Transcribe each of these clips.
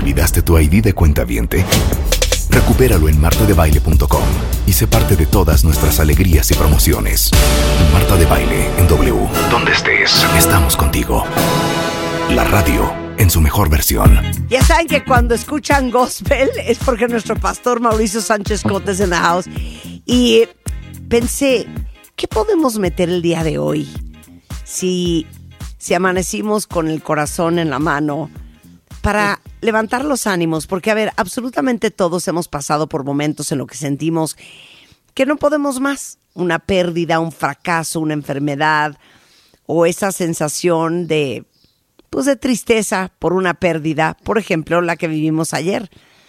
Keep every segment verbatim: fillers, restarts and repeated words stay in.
¿Olvidaste tu I D de cuentaviente? Recupéralo en marta de baile punto com y sé parte de todas nuestras alegrías y promociones. Marta de Baile en W. Donde estés, estamos contigo. La radio en su mejor versión. Ya saben que cuando escuchan gospel es porque nuestro pastor Mauricio Sánchez Cotes es en la house. Y pensé, ¿qué podemos meter el día de hoy? Si, si amanecimos con el corazón en la mano para levantar los ánimos, porque a ver, absolutamente todos hemos pasado por momentos en los que sentimos que no podemos más. Una pérdida, un fracaso, una enfermedad o esa sensación de, pues de tristeza por una pérdida, por ejemplo, la que vivimos ayer.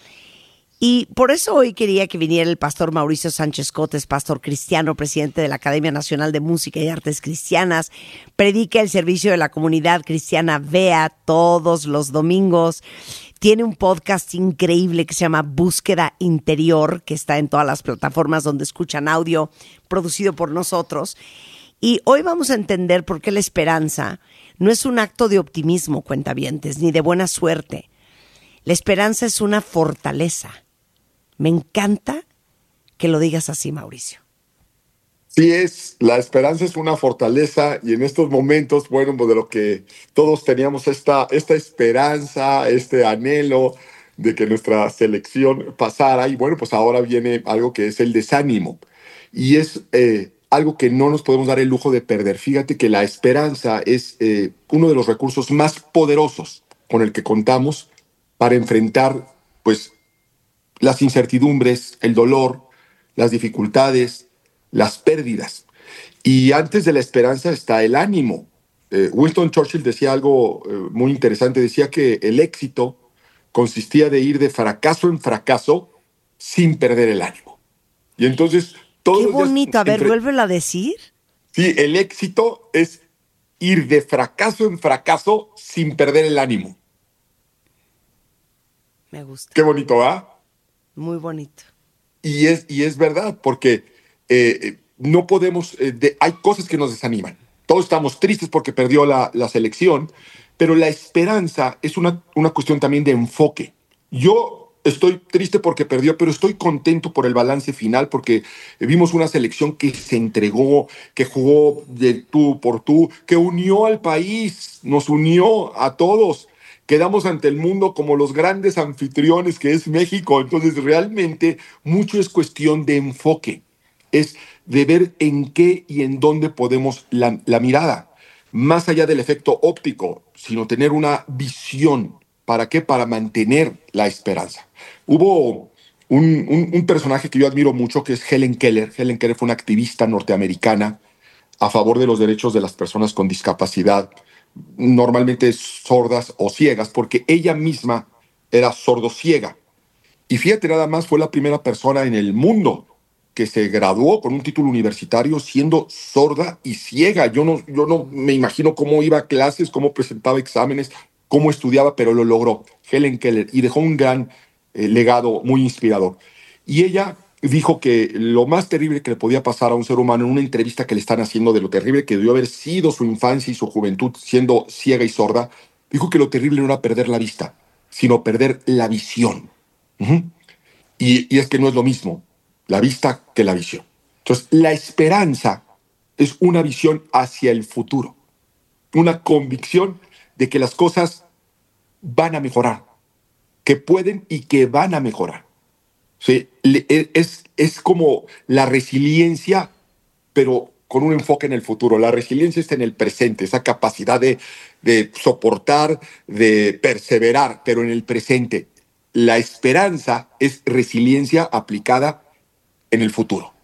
Y por eso hoy quería que viniera el pastor Mauricio Sánchez Cotes, pastor cristiano, presidente de la Academia Nacional de Música y Artes Cristianas. Predica el servicio de la comunidad cristiana V E A todos los domingos. Tiene un podcast increíble que se llama Búsqueda Interior, que está en todas las plataformas donde escuchan audio, producido por nosotros. Y hoy vamos a entender por qué la esperanza no es un acto de optimismo, cuentavientes, ni de buena suerte. La esperanza es una fortaleza. Me encanta que lo digas así, Mauricio. Sí es, la esperanza es una fortaleza y en estos momentos, bueno, pues de lo que todos teníamos esta, esta esperanza, este anhelo de que nuestra selección pasara y bueno, pues ahora viene algo que es el desánimo y es eh, algo que no nos podemos dar el lujo de perder. Fíjate que la esperanza es eh, uno de los recursos más poderosos con el que contamos para enfrentar, pues, las incertidumbres, el dolor, las dificultades, las pérdidas. Y antes de la esperanza está el ánimo. Eh, Winston Churchill decía algo eh, muy interesante. Decía que el éxito consistía de ir de fracaso en fracaso sin perder el ánimo. Y entonces... Todos Qué los días bonito. A ver, entre... vuélvelo a decir. Sí, el éxito es ir de fracaso en fracaso sin perder el ánimo. Me gusta. Qué bonito, ¿va? Muy bonito. Y es, y es verdad, porque eh, no podemos... Eh, de, hay cosas que nos desaniman. Todos estamos tristes porque perdió la, la selección, pero la esperanza es una, una cuestión también de enfoque. Yo estoy triste porque perdió, pero estoy contento por el balance final, porque vimos una selección que se entregó, que jugó de tú por tú, que unió al país, nos unió a todos. Quedamos ante el mundo como los grandes anfitriones que es México. Entonces, realmente, mucho es cuestión de enfoque. Es de ver en qué y en dónde podemos la, la mirada. Más allá del efecto óptico, sino tener una visión. ¿Para qué? Para mantener la esperanza. Hubo un, un, un personaje que yo admiro mucho, que es Helen Keller. Helen Keller fue una activista norteamericana a favor de los derechos de las personas con discapacidad, normalmente sordas o ciegas, porque ella misma era sordo-ciega. Y fíjate, nada más fue la primera persona en el mundo que se graduó con un título universitario siendo sorda y ciega. Yo no, yo no me imagino cómo iba a clases, cómo presentaba exámenes, cómo estudiaba, pero lo logró. Helen Keller, y dejó un gran eh, legado muy inspirador. Y ella dijo que lo más terrible que le podía pasar a un ser humano en una entrevista que le están haciendo de lo terrible que debió haber sido su infancia y su juventud siendo ciega y sorda, dijo que lo terrible no era perder la vista, sino perder la visión. Uh-huh. Y, y es que no es lo mismo la vista que la visión. Entonces, la esperanza es una visión hacia el futuro, una convicción de que las cosas van a mejorar, que pueden y que van a mejorar. Sí, es, es como la resiliencia, pero con un enfoque en el futuro. La resiliencia está en el presente, esa capacidad de, de soportar, de perseverar, pero en el presente. La esperanza es resiliencia aplicada en el futuro.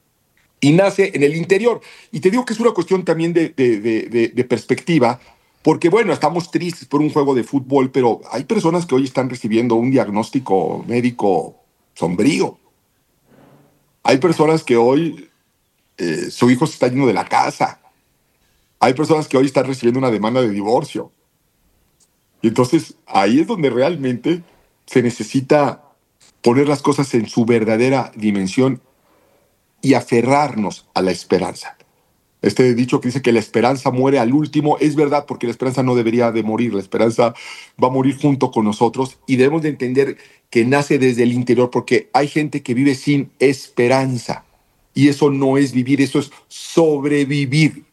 Y nace en el interior. Y te digo que es una cuestión también de, de, de, de, de perspectiva, porque, bueno, estamos tristes por un juego de fútbol, pero hay personas que hoy están recibiendo un diagnóstico médico sombrío. Hay personas que hoy eh, su hijo se está yendo de la casa. Hay personas que hoy están recibiendo una demanda de divorcio. Y entonces ahí es donde realmente se necesita poner las cosas en su verdadera dimensión y aferrarnos a la esperanza. Este dicho que dice que la esperanza muere al último, es verdad, porque la esperanza no debería de morir, la esperanza va a morir junto con nosotros y debemos de entender que nace desde el interior, porque hay gente que vive sin esperanza y eso no es vivir, eso es sobrevivir.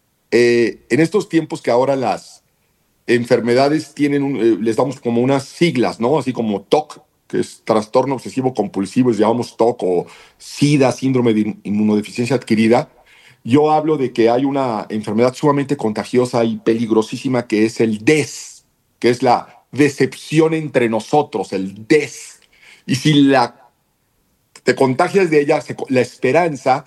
Eh, en estos tiempos que ahora las enfermedades tienen, un, eh, les damos como unas siglas, ¿no? Así como T O C, que es trastorno obsesivo compulsivo, les llamamos T O C, o SIDA, síndrome de inmunodeficiencia adquirida. Yo hablo de que hay una enfermedad sumamente contagiosa y peligrosísima que es el D E S, que es la decepción entre nosotros, el D E S. Y si la, te contagias de ella, se, la esperanza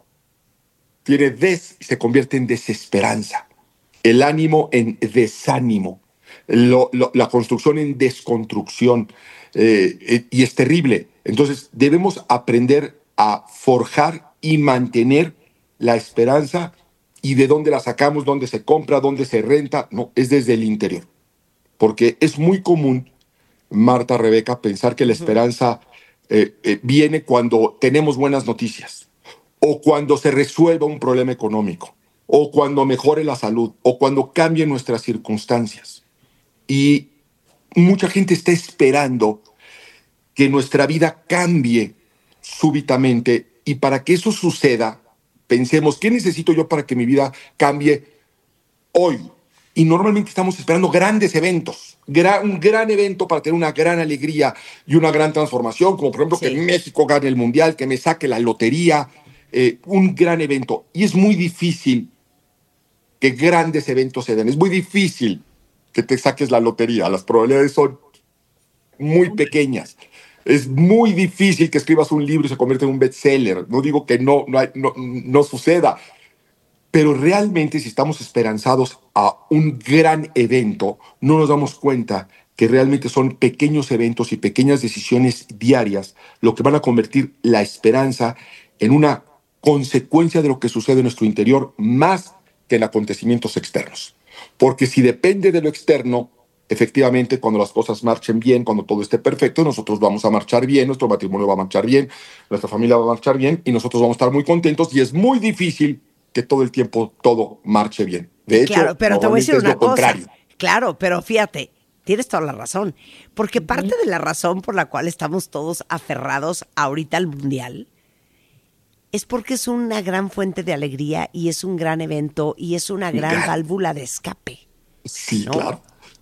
tiene des y se convierte en desesperanza. El ánimo en desánimo. Lo, lo, la construcción en desconstrucción. Eh, y es terrible. Entonces debemos aprender a forjar y mantener la esperanza. ¿Y de dónde la sacamos? ¿Dónde se compra? ¿Dónde se renta? No, es desde el interior. Porque es muy común, Marta, Rebeca, pensar que la esperanza eh, eh, viene cuando tenemos buenas noticias, o cuando se resuelva un problema económico, o cuando mejore la salud, o cuando cambien nuestras circunstancias. Y mucha gente está esperando que nuestra vida cambie súbitamente, y para que eso suceda, pensemos, ¿qué necesito yo para que mi vida cambie hoy? Y normalmente estamos esperando grandes eventos, gran, un gran evento para tener una gran alegría y una gran transformación, como por ejemplo sí. que México gane el Mundial, que me saque la lotería, eh, un gran evento. Y es muy difícil que grandes eventos se den, es muy difícil que te saques la lotería, las probabilidades son muy pequeñas. Es muy difícil que escribas un libro y se convierta en un bestseller. No digo que no, no, hay, no, no suceda, pero realmente si estamos esperanzados a un gran evento, no nos damos cuenta que realmente son pequeños eventos y pequeñas decisiones diarias lo que van a convertir la esperanza en una consecuencia de lo que sucede en nuestro interior más que en acontecimientos externos. Porque si depende de lo externo, efectivamente, cuando las cosas marchen bien, cuando todo esté perfecto, nosotros vamos a marchar bien, nuestro matrimonio va a marchar bien, nuestra familia va a marchar bien y nosotros vamos a estar muy contentos, y es muy difícil que todo el tiempo todo marche bien. De hecho, claro, pero te voy a decir una cosa. Contrario. Claro, pero fíjate, tienes toda la razón. Porque parte de la razón por la cual estamos todos aferrados ahorita al Mundial es porque es una gran fuente de alegría y es un gran evento y es una gran claro. válvula de escape. Sí, ¿no? claro.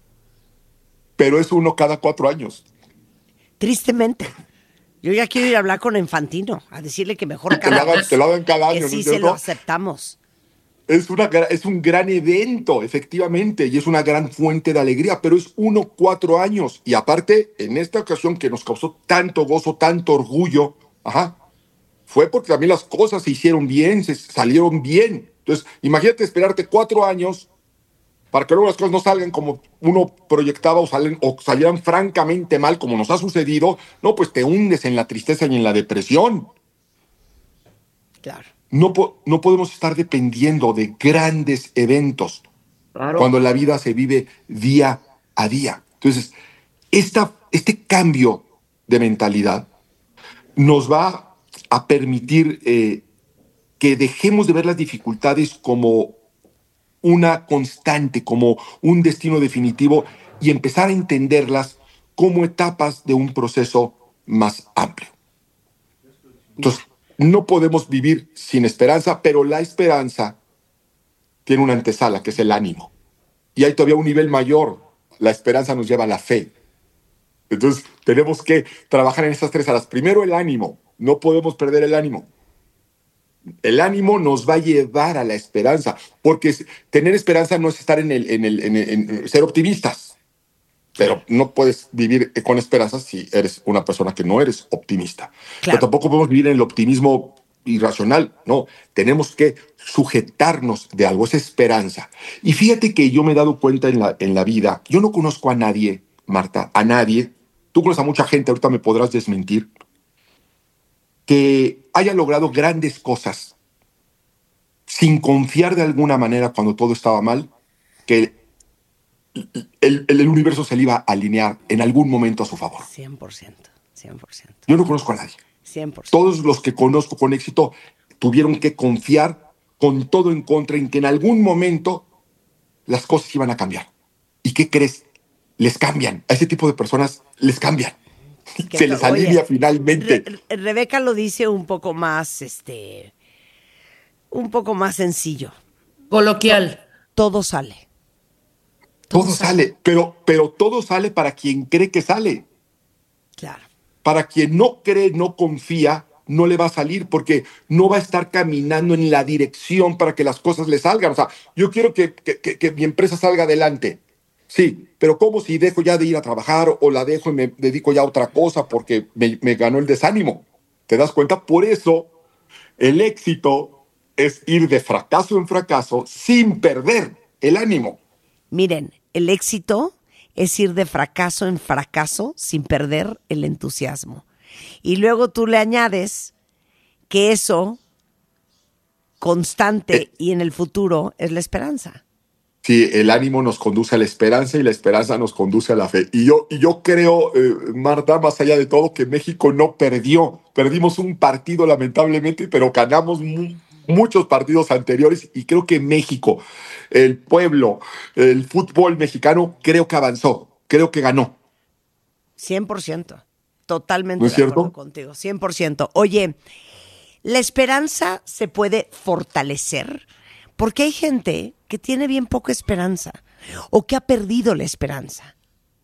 Pero es uno cada cuatro años. Tristemente. Yo ya quiero ir a hablar con Infantino, a decirle que mejor cada te, lo hagan, te lo hagan cada año. Que sí ¿no se lo aceptamos. Es, una, es un gran evento, efectivamente, y es una gran fuente de alegría, pero es uno cuatro años. Y aparte, en esta ocasión que nos causó tanto gozo, tanto orgullo, ajá, fue porque también las cosas se hicieron bien, se salieron bien. Entonces, imagínate esperarte cuatro años para que luego las cosas no salgan como uno proyectaba o, salen, o salieran francamente mal, como nos ha sucedido. No, pues te hundes en la tristeza y en la depresión. Claro. No, po- no podemos estar dependiendo de grandes eventos Claro. cuando la vida se vive día a día. Entonces, esta, este cambio de mentalidad nos va a permitir eh, que dejemos de ver las dificultades como una constante, como un destino definitivo, y empezar a entenderlas como etapas de un proceso más amplio. Entonces, no podemos vivir sin esperanza, pero la esperanza tiene una antesala, que es el ánimo. Y hay todavía un nivel mayor. La esperanza nos lleva a la fe. Entonces, tenemos que trabajar en estas tres alas. Primero, el ánimo. No podemos perder el ánimo. El ánimo nos va a llevar a la esperanza, porque tener esperanza no es estar en el, en el, en el en ser optimistas, pero no puedes vivir con esperanza si eres una persona que no eres optimista. Claro. Pero tampoco podemos vivir en el optimismo irracional, no. Tenemos que sujetarnos de algo, es esperanza. Y fíjate que yo me he dado cuenta en la, en la vida, yo no conozco a nadie, Marta, a nadie, tú conoces a mucha gente, ahorita me podrás desmentir, que haya logrado grandes cosas sin confiar de alguna manera cuando todo estaba mal, que el, el, el universo se le iba a alinear en algún momento a su favor. cien por ciento, cien por ciento. Yo no conozco a nadie. cien por ciento. Todos los que conozco con éxito tuvieron que confiar con todo en contra, en que en algún momento las cosas iban a cambiar. ¿Y qué crees? Les cambian. A ese tipo de personas les cambian. Se les alivia oye, finalmente. Re Rebeca lo dice un poco más, este, un poco más sencillo. Coloquial. Todo, todo sale. Todo, todo sale, sale pero, pero todo sale para quien cree que sale. Claro. Para quien no cree, no confía, no le va a salir porque no va a estar caminando en la dirección para que las cosas le salgan. O sea, yo quiero que, que, que, que mi empresa salga adelante. Sí, pero ¿cómo si dejo ya de ir a trabajar o la dejo y me dedico ya a otra cosa porque me, me ganó el desánimo? ¿Te das cuenta? Por eso el éxito es ir de fracaso en fracaso sin perder el ánimo. Miren, el éxito es ir de fracaso en fracaso sin perder el entusiasmo. Y luego tú le añades que eso constante eh, y en el futuro es la esperanza. Sí, el ánimo nos conduce a la esperanza y la esperanza nos conduce a la fe. Y yo, y yo creo, eh, Marta, más allá de todo, que México no perdió. Perdimos un partido, lamentablemente, pero ganamos mu muchos partidos anteriores. Y creo que México, el pueblo, el fútbol mexicano, creo que avanzó, creo que ganó. cien por ciento. Totalmente ¿No es de acuerdo cierto? contigo, cien por ciento. Oye, ¿la esperanza se puede fortalecer? Porque hay gente que tiene bien poca esperanza o que ha perdido la esperanza.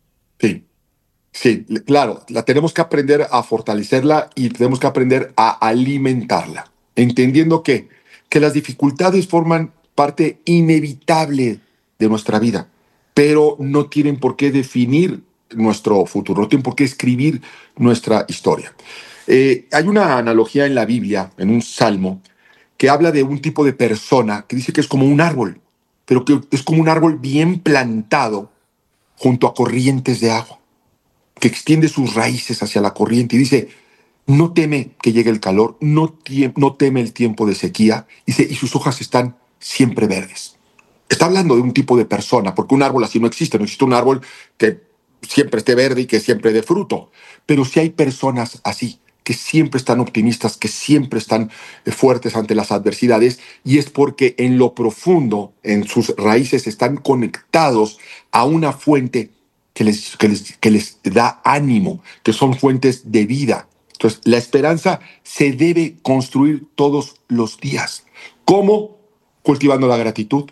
Sí, sí, claro, la tenemos que aprender a fortalecerla y tenemos que aprender a alimentarla, entendiendo que, que las dificultades forman parte inevitable de nuestra vida, pero no tienen por qué definir nuestro futuro, no tienen por qué escribir nuestra historia. Eh, hay una analogía en la Biblia, en un salmo, que habla de un tipo de persona que dice que es como un árbol, pero que es como un árbol bien plantado junto a corrientes de agua, que extiende sus raíces hacia la corriente y dice, no teme que llegue el calor, no, no teme el tiempo de sequía, dice, y sus hojas están siempre verdes. Está hablando de un tipo de persona, porque un árbol así no existe, no existe un árbol que siempre esté verde y que siempre dé fruto, pero sí hay personas así, que siempre están optimistas, que siempre están fuertes ante las adversidades, y es porque en lo profundo, en sus raíces, están conectados a una fuente que les, que les, que les da ánimo, que son fuentes de vida. Entonces, la esperanza se debe construir todos los días. ¿Cómo? Cultivando la gratitud,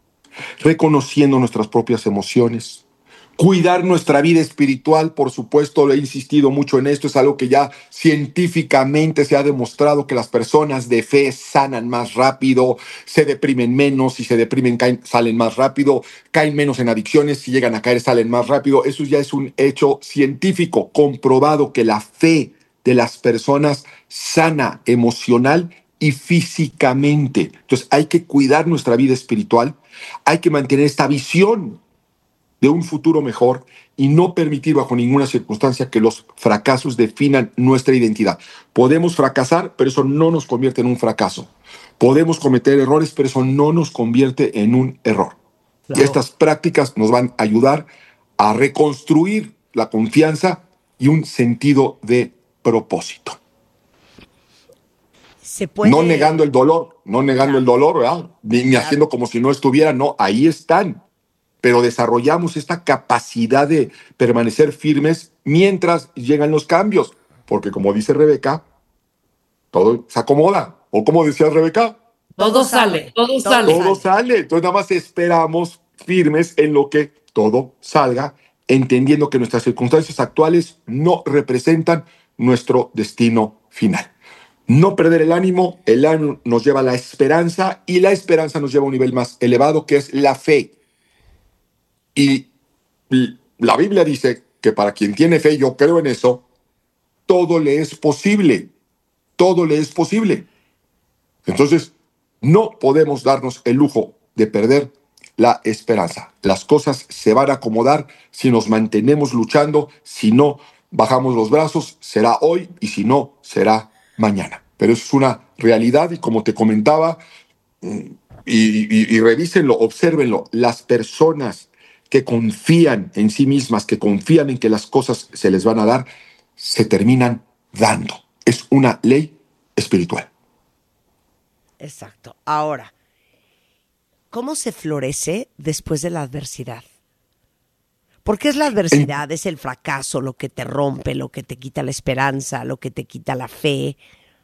reconociendo nuestras propias emociones, cuidar nuestra vida espiritual, por supuesto, he insistido mucho en esto, es algo que ya científicamente se ha demostrado que las personas de fe sanan más rápido, se deprimen menos, si se deprimen caen, salen más rápido, caen menos en adicciones, si llegan a caer salen más rápido. Eso ya es un hecho científico, comprobado que la fe de las personas sana emocional y físicamente. Entonces hay que cuidar nuestra vida espiritual, hay que mantener esta visión de un futuro mejor y no permitir bajo ninguna circunstancia que los fracasos definan nuestra identidad. Podemos fracasar, pero eso no nos convierte en un fracaso. Podemos cometer errores, pero eso no nos convierte en un error. Claro. Y estas prácticas nos van a ayudar a reconstruir la confianza y un sentido de propósito. Se puede... No negando el dolor, no negando claro. el dolor, ¿verdad? Ni, ni claro. haciendo como si no estuviera, no, ahí están. Pero desarrollamos esta capacidad de permanecer firmes mientras llegan los cambios. Porque como dice Rebeca, todo se acomoda. ¿O como decía Rebeca? Todo sale, todo sale. Todo sale. Entonces nada más esperamos firmes en lo que todo salga, entendiendo que nuestras circunstancias actuales no representan nuestro destino final. No perder el ánimo, el ánimo nos lleva a la esperanza y la esperanza nos lleva a un nivel más elevado que es la fe. Y la Biblia dice que para quien tiene fe, yo creo en eso, todo le es posible. Todo le es posible. Entonces, no podemos darnos el lujo de perder la esperanza. Las cosas se van a acomodar si nos mantenemos luchando. Si no bajamos los brazos, será hoy, y si no, será mañana. Pero eso es una realidad y como te comentaba, y, y, y revísenlo, obsérvenlo, las personas que confían en sí mismas, que confían en que las cosas se les van a dar, se terminan dando. Es una ley espiritual. Exacto. Ahora, ¿cómo se florece después de la adversidad? Porque es la adversidad, es el fracaso, lo que te rompe, lo que te quita la esperanza, lo que te quita la fe.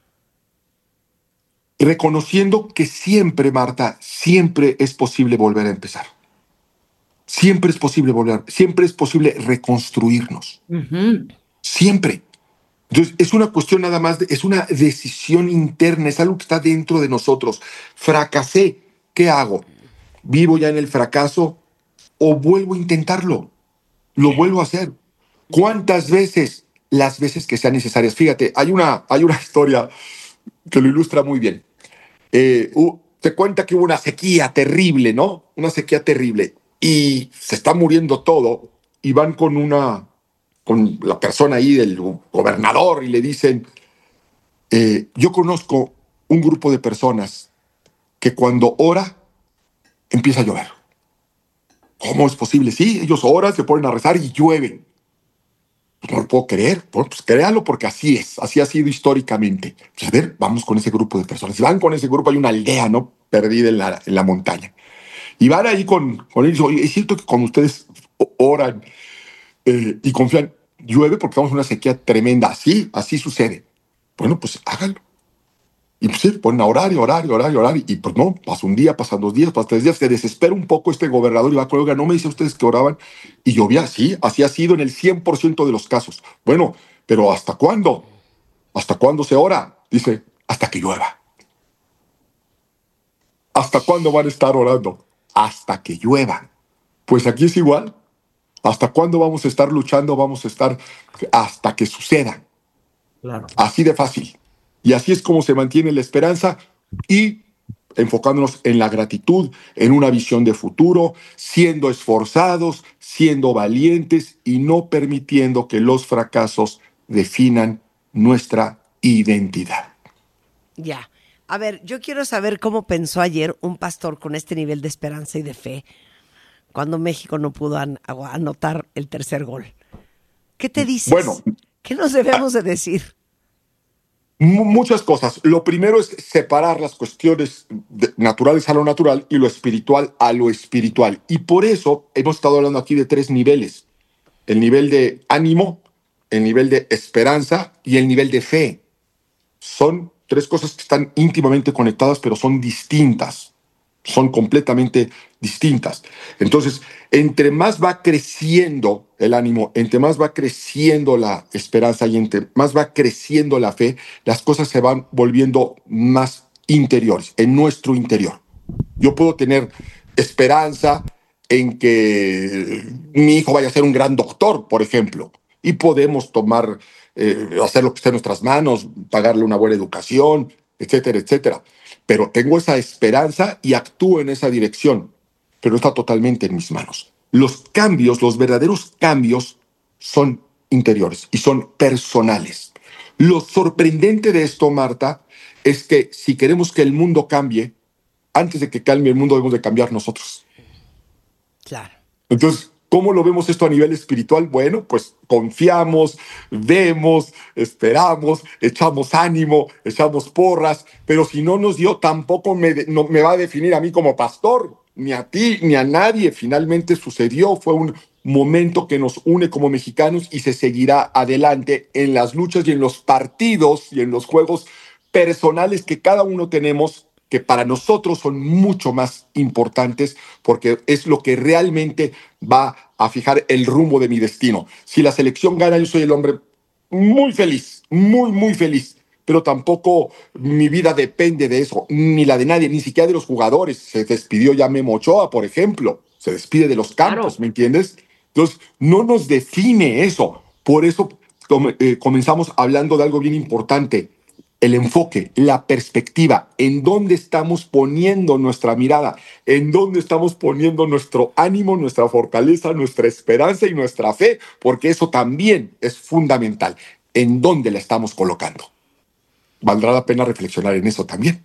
Reconociendo que siempre, Marta, siempre es posible volver a empezar. Siempre es posible volver, siempre es posible reconstruirnos. Ujú. Siempre. Entonces, es una cuestión nada más, de, es una decisión interna, es algo que está dentro de nosotros. Fracasé, ¿qué hago? ¿Vivo ya en el fracaso o vuelvo a intentarlo? Lo vuelvo a hacer. ¿Cuántas veces? Las veces que sean necesarias. Fíjate, hay una, hay una historia que lo ilustra muy bien. Eh, uh, te cuenta que hubo una sequía terrible, ¿no? Una sequía terrible. Y se está muriendo todo. Y van con una, con la persona ahí del gobernador y le dicen, eh, yo conozco un grupo de personas que cuando ora, empieza a llover. ¿Cómo es posible? Sí, ellos oran, se ponen a rezar y llueven. Pues no lo puedo creer. Bueno, pues créalo porque así es. Así ha sido históricamente. Pues a ver, vamos con ese grupo de personas. Y van con ese grupo, hay una aldea, ¿no? Perdida en la, en la montaña. Y van ahí con, con ellos. Oye, es cierto que cuando ustedes oran eh, y confían, llueve porque estamos en una sequía tremenda. Sí, así sucede. Bueno, pues háganlo. Y pues sí, ponen a orar y orar y orar y orar. Y pues no, pasa un día, pasan dos días, pasan tres días. Se desespera un poco este gobernador y va con, oiga, ¿no me dicen ustedes que oraban? Y llovía, sí, así ha sido en el cien por ciento de los casos. Bueno, pero ¿hasta cuándo? ¿Hasta cuándo se ora? Dice, hasta que llueva. ¿Hasta cuándo van a estar orando? Hasta que llueva. Pues aquí es igual. ¿Hasta cuándo vamos a estar luchando? Vamos a estar hasta que suceda. Claro. Así de fácil. Y así es como se mantiene la esperanza y enfocándonos en la gratitud, en una visión de futuro, siendo esforzados, siendo valientes y no permitiendo que los fracasos definan nuestra identidad. Ya. A ver, yo quiero saber cómo pensó ayer un pastor con este nivel de esperanza y de fe cuando México no pudo an- anotar el tercer gol. ¿Qué te dices? Bueno, ¿qué nos debemos de decir? M- muchas cosas. Lo primero es separar las cuestiones de- naturales a lo natural y lo espiritual a lo espiritual. Y por eso hemos estado hablando aquí de tres niveles. El nivel de ánimo, el nivel de esperanza y el nivel de fe. Son tres cosas que están íntimamente conectadas, pero son distintas. Son completamente distintas. Entonces, entre más va creciendo el ánimo, entre más va creciendo la esperanza y entre más va creciendo la fe, las cosas se van volviendo más interiores, en nuestro interior. Yo puedo tener esperanza en que mi hijo vaya a ser un gran doctor, por ejemplo, y podemos tomar, eh, hacer lo que esté en nuestras manos, pagarle una buena educación, etcétera, etcétera. Pero tengo esa esperanza y actúo en esa dirección, pero no está totalmente en mis manos. Los cambios, los verdaderos cambios, son interiores y son personales. Lo sorprendente de esto, Marta, es que si queremos que el mundo cambie, antes de que cambie el mundo debemos de cambiar nosotros. Claro. Entonces, ¿cómo lo vemos esto a nivel espiritual? Bueno, pues confiamos, vemos, esperamos, echamos ánimo, echamos porras, pero si no nos dio, tampoco me, de- no, me va a definir a mí como pastor, ni a ti, ni a nadie. Finalmente sucedió, fue un momento que nos une como mexicanos y se seguirá adelante en las luchas y en los partidos y en los juegos personales que cada uno tenemos, que para nosotros son mucho más importantes porque es lo que realmente va a fijar el rumbo de mi destino. Si la selección gana, yo soy el hombre muy feliz, muy, muy feliz, pero tampoco mi vida depende de eso, ni la de nadie, ni siquiera de los jugadores. Se despidió ya Memo Ochoa, por ejemplo, se despide de los campos, Claro. ¿me entiendes? Entonces, no nos define eso. Por eso com- eh, comenzamos hablando de algo bien importante. El enfoque, la perspectiva, en dónde estamos poniendo nuestra mirada, en dónde estamos poniendo nuestro ánimo, nuestra fortaleza, nuestra esperanza y nuestra fe, porque eso también es fundamental. ¿En dónde la estamos colocando? Valdrá la pena reflexionar en eso también.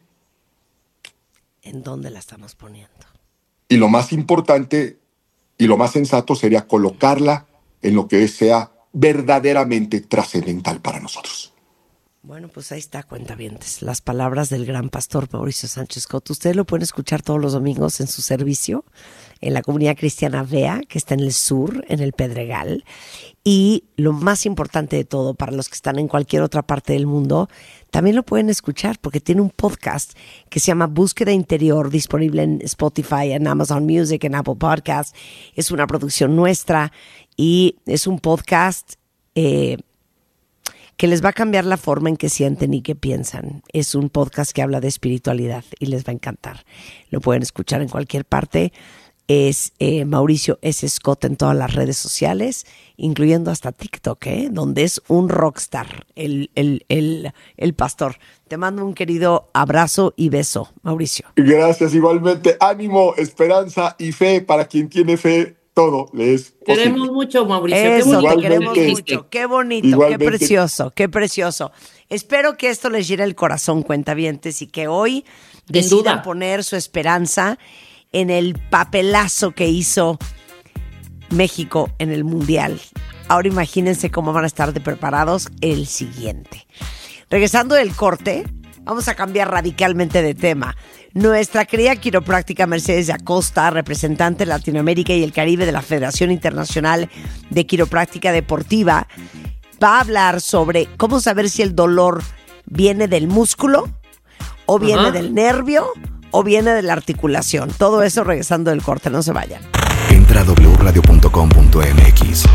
¿En dónde la estamos poniendo? Y lo más importante y lo más sensato sería colocarla en lo que sea verdaderamente trascendental para nosotros. Bueno, pues ahí está, cuentavientes. Las palabras del gran pastor Mauricio Sánchez Coto. Ustedes lo pueden escuchar todos los domingos en su servicio, en la comunidad cristiana V E A, que está en el sur, en el Pedregal. Y lo más importante de todo, para los que están en cualquier otra parte del mundo, también lo pueden escuchar porque tiene un podcast que se llama Búsqueda Interior, disponible en Spotify, en Amazon Music, en Apple Podcasts. Es una producción nuestra y es un podcast eh, que les va a cambiar la forma en que sienten y que piensan. Es un podcast que habla de espiritualidad y les va a encantar. Lo pueden escuchar en cualquier parte. Es eh, Mauricio S. Scott en todas las redes sociales, incluyendo hasta TikTok, ¿eh? Donde es un rockstar, el, el, el, el pastor. Te mando un querido abrazo y beso, Mauricio. Gracias, igualmente. Ánimo, esperanza y fe. Para quien tiene fe, todo le es posible. Queremos mucho, Mauricio. Eso, qué te queremos Igualmente. mucho. Qué bonito, Igualmente. qué precioso, qué precioso. Espero que esto les llene el corazón, cuentavientes, y que hoy decidan duda. poner su esperanza en el papelazo que hizo México en el Mundial. Ahora imagínense cómo van a estar de preparados el siguiente. Regresando del corte, vamos a cambiar radicalmente de tema. Nuestra querida quiropráctica Mercedes de Acosta, representante de Latinoamérica y el Caribe de la Federación Internacional de Quiropráctica Deportiva, va a hablar sobre cómo saber si el dolor viene del músculo o viene Ajá. del nervio o viene de la articulación. Todo eso regresando del corte, no se vayan. Entra a doble u radio punto com punto m x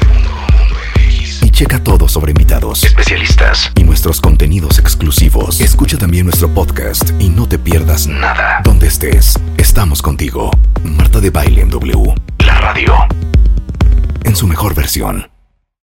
y checa todo sobre invitados, especialistas y nuestros contenidos exclusivos. Escucha también nuestro podcast y no te pierdas nada. Donde estés, estamos contigo. Marta de Baile en W, la radio, en su mejor versión.